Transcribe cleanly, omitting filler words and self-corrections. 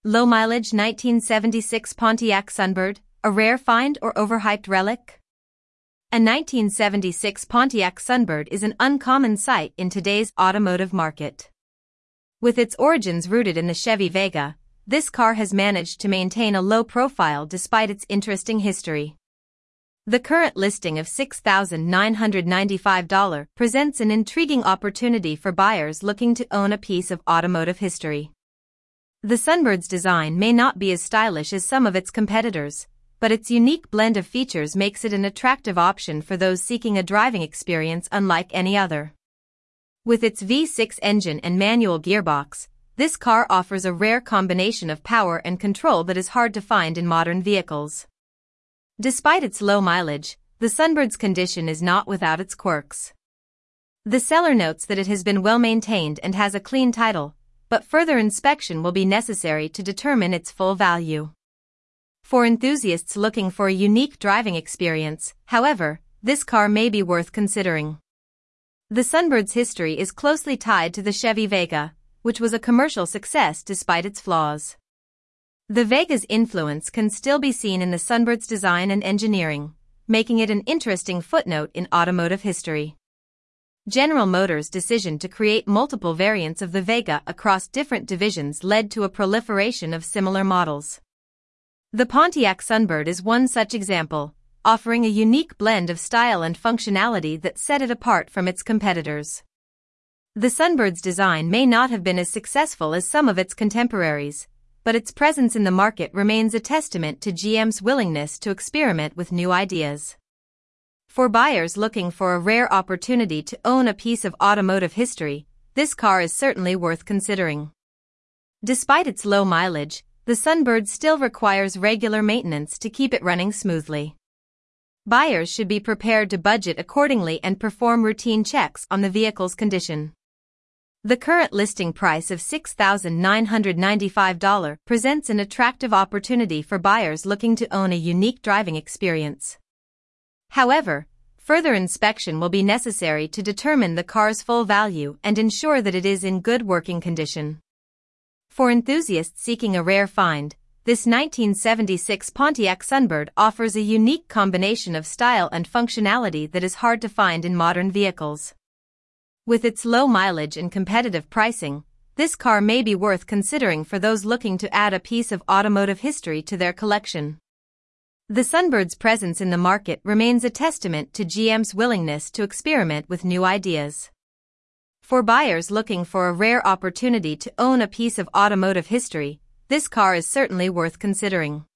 Low-mileage 1976 Pontiac Sunbird, a rare find or overhyped relic? A 1976 Pontiac Sunbird is an uncommon sight in today's automotive market. With its origins rooted in the Chevy Vega, this car has managed to maintain a low profile despite its interesting history. The current listing of $6,995 presents an intriguing opportunity for buyers looking to own a piece of automotive history. The Sunbird's design may not be as stylish as some of its competitors, but its unique blend of features makes it an attractive option for those seeking a driving experience unlike any other. With its V6 engine and manual gearbox, this car offers a rare combination of power and control that is hard to find in modern vehicles. Despite its low mileage, the Sunbird's condition is not without its quirks. The seller notes that it has been well maintained and has a clean title, but further inspection will be necessary to determine its full value. For enthusiasts looking for a unique driving experience, however, this car may be worth considering. The Sunbird's history is closely tied to the Chevy Vega, which was a commercial success despite its flaws. The Vega's influence can still be seen in the Sunbird's design and engineering, making it an interesting footnote in automotive history. General Motors' decision to create multiple variants of the Vega across different divisions led to a proliferation of similar models. The Pontiac Sunbird is one such example, offering a unique blend of style and functionality that set it apart from its competitors. The Sunbird's design may not have been as successful as some of its contemporaries, but its presence in the market remains a testament to GM's willingness to experiment with new ideas. For buyers looking for a rare opportunity to own a piece of automotive history, this car is certainly worth considering. Despite its low mileage, the Sunbird still requires regular maintenance to keep it running smoothly. Buyers should be prepared to budget accordingly and perform routine checks on the vehicle's condition. The current listing price of $6,995 presents an attractive opportunity for buyers looking to own a unique driving experience. However, further inspection will be necessary to determine the car's full value and ensure that it is in good working condition. For enthusiasts seeking a rare find, this 1976 Pontiac Sunbird offers a unique combination of style and functionality that is hard to find in modern vehicles. With its low mileage and competitive pricing, this car may be worth considering for those looking to add a piece of automotive history to their collection. The Sunbird's presence in the market remains a testament to GM's willingness to experiment with new ideas. For buyers looking for a rare opportunity to own a piece of automotive history, this car is certainly worth considering.